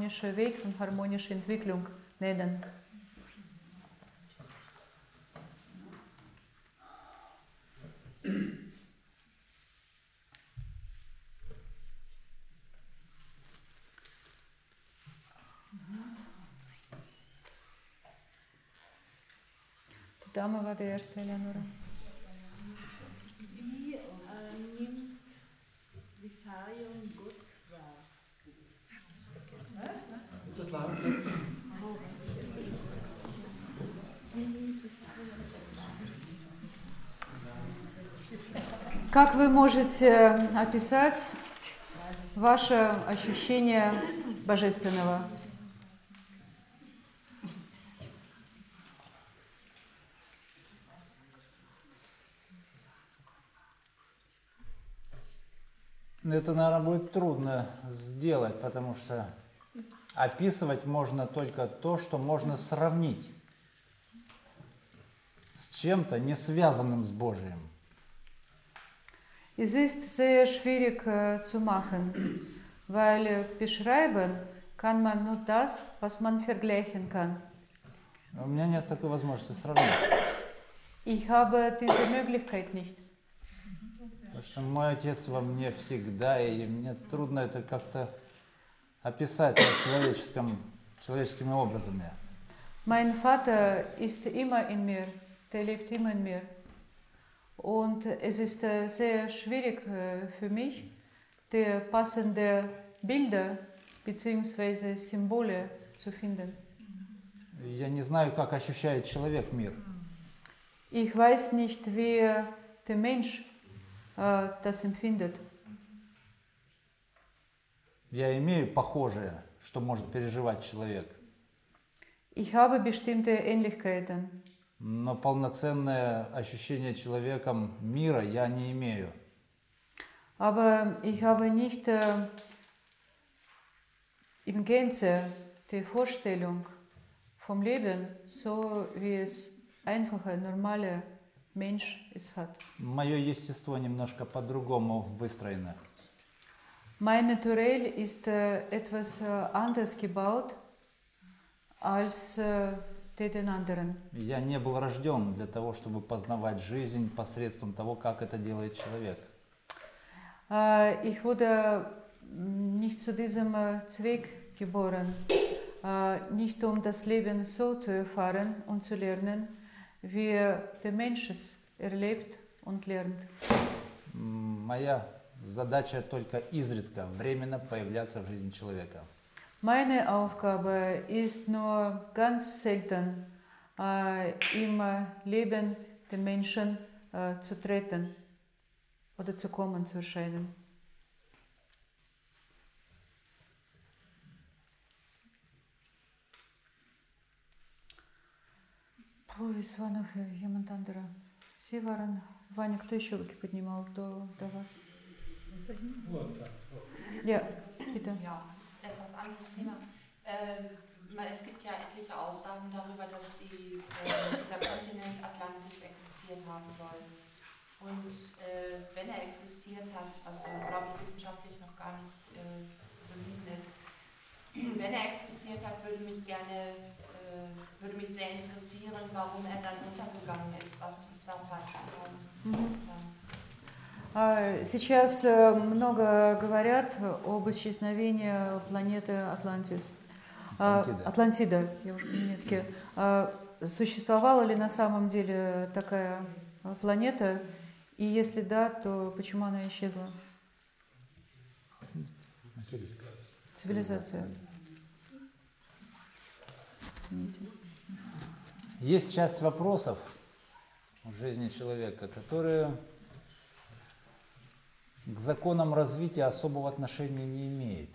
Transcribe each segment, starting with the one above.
harmonischer Weg und harmonische Entwicklung nennen. Die Dame war der erste, Eleonora. Wie nimmt Visarion Gott wahr? Das lautet. Как вы можете описать ваше ощущение божественного? Это, наверное, будет трудно сделать, потому что описывать можно только то, что можно сравнить с чем-то, не связанным с Божьим. Es ist sehr schwierig zu machen, weil beschreiben kann man nur das, was man vergleichen kann. У меня нет такой возможности сравнить. Ich habe diese Möglichkeit nicht. Потому что мой отец во мне всегда, и мне трудно это как-то описать человеческими образами. Mein Vater ist immer in mir, der lebt immer in mir. Und es ist sehr schwierig für mich, die passenden Bilder bzw. Symbole zu finden. Я не знаю, как ощущает человек мир. Ich weiß nicht, wie der Mensch das empfindet. Я имею похожее, что может переживать человек. Ich habe bestimmte Ähnlichkeiten. Но полноценное ощущение человеком мира я не имею. Aber ich habe nicht im Gänze die Vorstellung vom Leben, so wie es einfache, normale Mensch es hat. Мое естество немножко по-другому выстроено. Mein Naturell ist etwas anders gebaut als den anderen. Я не был рожден для того, чтобы познавать жизнь посредством того, как это делает человек. Ich wurde nicht zu diesem Zweck geboren, nicht um das Leben so zu erfahren und zu lernen, wie der Mensch es erlebt und lernt. Моя задача только изредка, временно появляться в жизни человека. Meine Aufgabe ist nur ganz selten im Leben der Menschen zu treten oder zu kommen, zu erscheinen. Es war noch jemand anderer. Sie waren, Ваня, кто еще руки поднимал до вас? Ja, bitte. Ja, das ist ein etwas anderes Thema. Es gibt ja etliche Aussagen darüber, dass dieser Kontinent Atlantis existiert haben soll. Und wenn er existiert hat, was glaube ich wissenschaftlich noch gar nicht bewiesen ist, wenn er existiert hat, würde mich sehr interessieren, warum er dann untergegangen ist. Was ist da falsch gelaufen? Сейчас много говорят об исчезновении планеты Атлантис. Атлантида, я уже по-немецки. Существовала ли на самом деле такая планета? И если да, то почему она исчезла? Цивилизация. Извините. Есть часть вопросов в жизни человека, которые к законам развития особого отношения не имеет.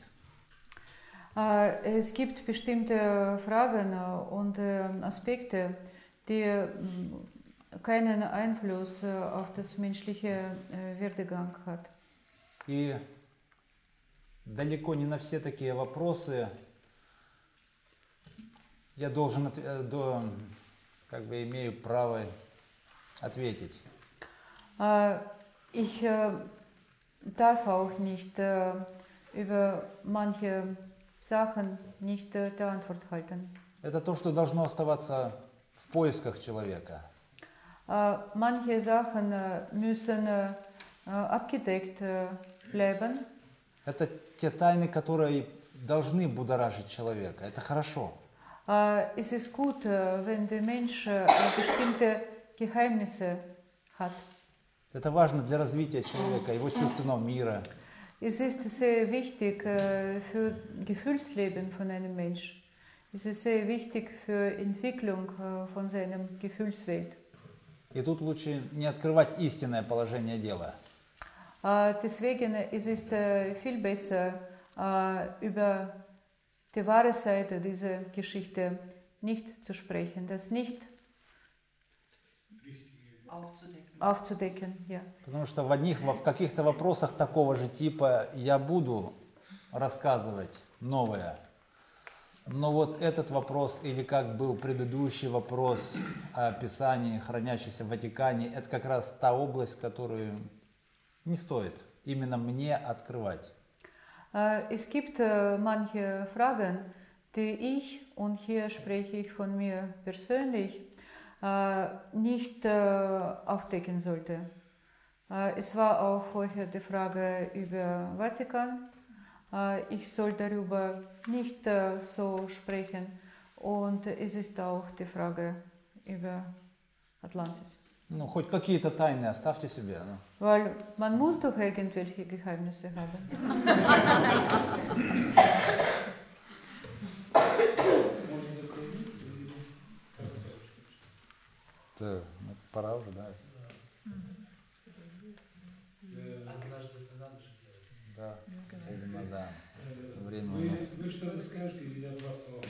Es gibt bestimmte Fragen und Aspekte, die keinen Einfluss auf das menschliche Werdegang hat. И далеко не на все такие вопросы я имею право ответить. Ich darf auch nicht über manche Sachen nicht der Antwort halten. Это то, что должно оставаться в поисках человека. Manche Sachen müssen abgedeckt bleiben. Это те тайны, которые должны будоражить человека. Это хорошо. Es ist gut, wenn der Mensch bestimmte Geheimnisse hat. Это важно для развития человека, его чувственного мира. Es ist sehr wichtig für Gefühlsleben von einem Menschen. Es ist sehr wichtig für Entwicklung von seinem Gefühlswelt. И тут лучше не открывать истинное положение дела. Deswegen ist es viel besser, über die wahre Seite dieser Geschichte nicht zu sprechen, das nicht aufzudecken. Ja. Потому что в каких-то вопросах такого же типа я буду рассказывать новое. Но вот этот вопрос, или как был предыдущий вопрос о Писании, хранящемся в Ватикане, это как раз та область, которую не стоит именно мне открывать. Es gibt manche Fragen, die ich, und hier spreche ich von mir persönlich, nicht aufdecken sollte. Es war auch vorher die Frage über Vatikan. Ich soll darüber nicht so sprechen. Und es ist auch die Frage über Atlantis. Ну, хоть какие-то тайны оставьте себе. Ну. Weil man muss doch irgendwelche Geheimnisse haben. Ну, пора уже, да? Однажды это надо же делать. Да, видимо, да. Время у нас. Вы что-то скажете или от вас самого?